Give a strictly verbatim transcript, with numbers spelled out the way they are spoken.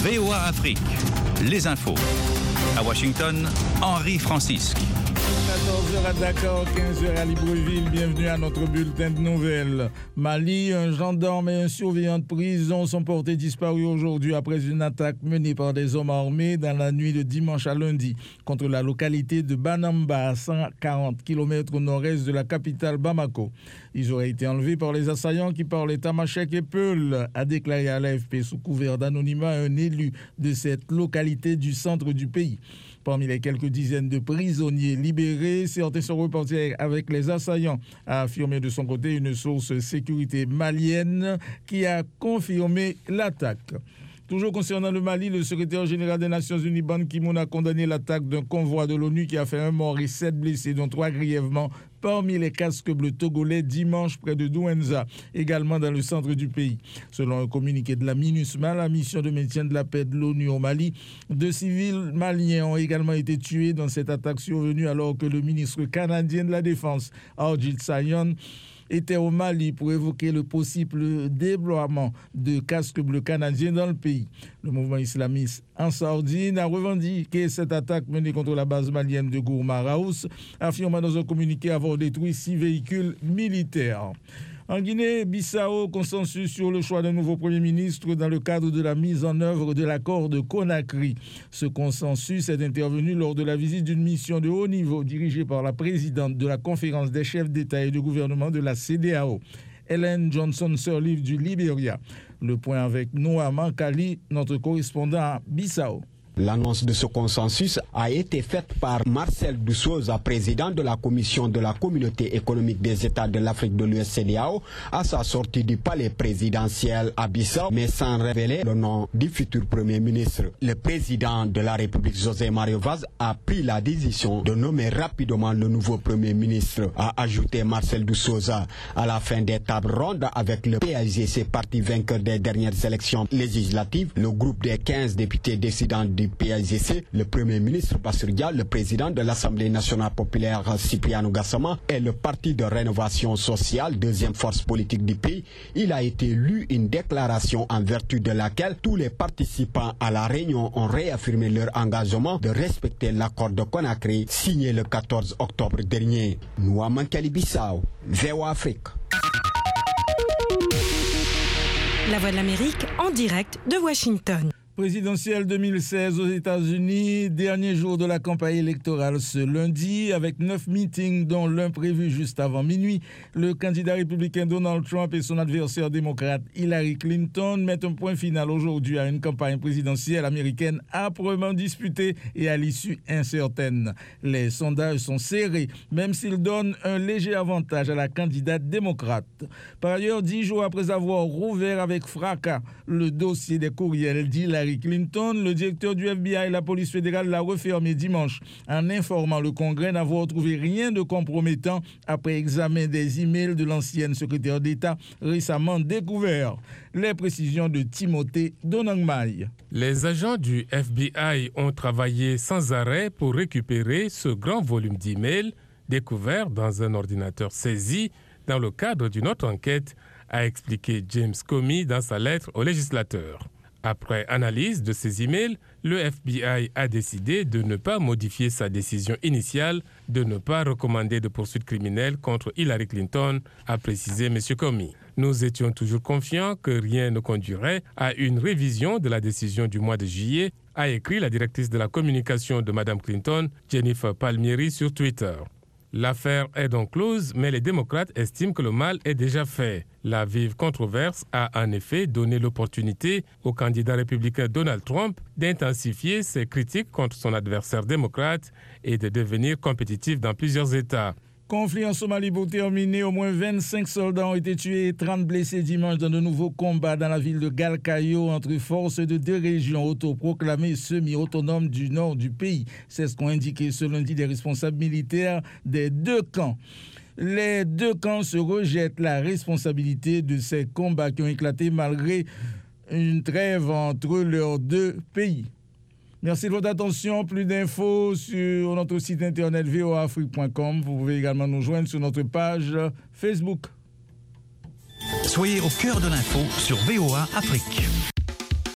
V O A Afrique, les infos. À Washington, Henri Francisque. quatorze heures à Dakar, quinze heures à Libreville. Bienvenue à notre bulletin de nouvelles. Mali, un gendarme et un surveillant de prison sont portés disparus aujourd'hui après une attaque menée par des hommes armés dans la nuit de dimanche à lundi contre la localité de Banamba, à cent quarante kilomètres au nord-est de la capitale Bamako. Ils auraient été enlevés par les assaillants qui parlaient tamashek et peul, a déclaré à l'A F P sous couvert d'anonymat un élu de cette localité du centre du pays. Parmi les quelques dizaines de prisonniers libérés, certains sont repartis avec les assaillants, a affirmé de son côté une source sécurité malienne qui a confirmé l'attaque. Toujours concernant le Mali, le secrétaire général des Nations Unies, Ban Ki-moon, a condamné l'attaque d'un convoi de l'ONU qui a fait un mort et sept blessés, dont trois grièvement, parmi les casques bleus togolais dimanche près de Douenza, également dans le centre du pays. Selon un communiqué de la MINUSMA, la mission de maintien de la paix de l'ONU au Mali, deux civils maliens ont également été tués dans cette attaque survenue alors que le ministre canadien de la Défense, Harjit Sajjan, était au Mali pour évoquer le possible déploiement de casques bleus canadiens dans le pays. Le mouvement islamiste Ansar-Dine a revendiqué cette attaque menée contre la base malienne de Gourma-Raous, affirmant dans un communiqué avoir détruit six véhicules militaires. En Guinée-Bissau, consensus sur le choix d'un nouveau Premier ministre dans le cadre de la mise en œuvre de l'accord de Conakry. Ce consensus est intervenu lors de la visite d'une mission de haut niveau dirigée par la présidente de la conférence des chefs d'État et de gouvernement de la C D A O, Ellen Johnson-Sirleaf du Libéria. Le point avec Noah Mankali, notre correspondant à Bissau. L'annonce de ce consensus a été faite par Marcel Doussouza, président de la commission de la communauté économique des États de l'Afrique de l'Ouest C D A O, à sa sortie du palais présidentiel à Bissau, mais sans révéler le nom du futur Premier ministre. Le président de la République, José Mario Vaz, a pris la décision de nommer rapidement le nouveau Premier ministre, a ajouté Marcel Doussouza. À la fin des tables rondes avec le P A I G C, parti vainqueur des dernières élections législatives, le groupe des quinze députés décidant du P A I G C, le Premier ministre Bassirou Diomaye, le président de l'Assemblée nationale populaire Cipriano Gassama et le parti de rénovation sociale, deuxième force politique du pays, il a été lu une déclaration en vertu de laquelle tous les participants à la réunion ont réaffirmé leur engagement de respecter l'accord de Conakry signé le quatorze octobre dernier. Noah Mankali Bissau, V O A Afrique. La Voix de l'Amérique en direct de Washington. Présidentielle deux mille seize aux États-Unis, dernier jour de la campagne électorale ce lundi, avec neuf meetings dont l'un prévu juste avant minuit. Le candidat républicain Donald Trump et son adversaire démocrate Hillary Clinton mettent un point final aujourd'hui à une campagne présidentielle américaine âprement disputée et à l'issue incertaine. Les sondages sont serrés, même s'ils donnent un léger avantage à la candidate démocrate. Par ailleurs, dix jours après avoir rouvert avec fracas le dossier des courriels d'Hillary Clinton, le directeur du F B I et la police fédérale l'a refermé dimanche en informant le Congrès n'avoir trouvé rien de compromettant après examen des emails de l'ancienne secrétaire d'État récemment découvert. Les précisions de Timothée Donangmai. Les agents du F B I ont travaillé sans arrêt pour récupérer ce grand volume d'emails découvert dans un ordinateur saisi dans le cadre d'une autre enquête, a expliqué James Comey dans sa lettre au législateur. Après analyse de ces emails, le F B I a décidé de ne pas modifier sa décision initiale de ne pas recommander de poursuites criminelles contre Hillary Clinton, a précisé M. Comey. Nous étions toujours confiants que rien ne conduirait à une révision de la décision du mois de juillet, a écrit la directrice de la communication de Mme Clinton, Jennifer Palmieri, sur Twitter. L'affaire est donc close, mais les démocrates estiment que le mal est déjà fait. La vive controverse a en effet donné l'opportunité au candidat républicain Donald Trump d'intensifier ses critiques contre son adversaire démocrate et de devenir compétitif dans plusieurs États. Conflit en Somalie pour terminer, au moins vingt-cinq soldats ont été tués et trente blessés dimanche dans de nouveaux combats dans la ville de Galkayo entre forces de deux régions autoproclamées semi-autonomes du nord du pays. C'est ce qu'ont indiqué ce lundi des responsables militaires des deux camps. Les deux camps se rejettent la responsabilité de ces combats qui ont éclaté malgré une trêve entre leurs deux pays. Merci de votre attention. Plus d'infos sur notre site internet v o a afrique point com. Vous pouvez également nous joindre sur notre page Facebook. Soyez au cœur de l'info sur V O A Afrique.